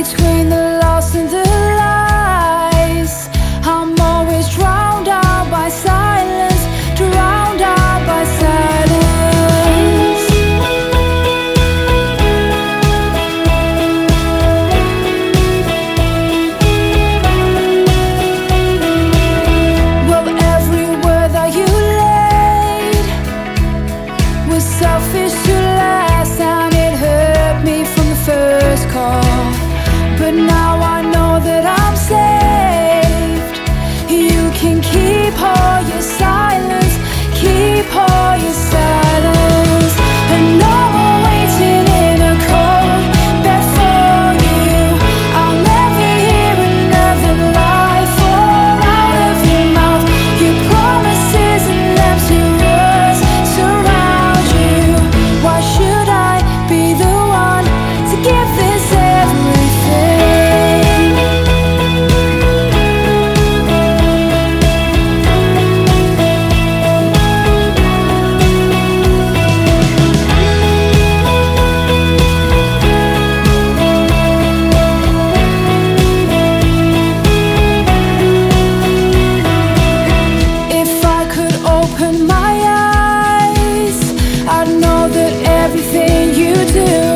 between the lost and the lies. I'm always drowned out by silence, drowned out by silence. Well, every word that you laid was selfish to last, and it hurt me from the first call. But now I know that I'm saved. You can keep all your silence, keep all your silence. And no more waiting in a cold bed for you. I'll never hear another lie fall out of your mouth. Your promises and empty words surround you. Why should I be the one to give this everything? If I could open my eyes, I'd know that everything you do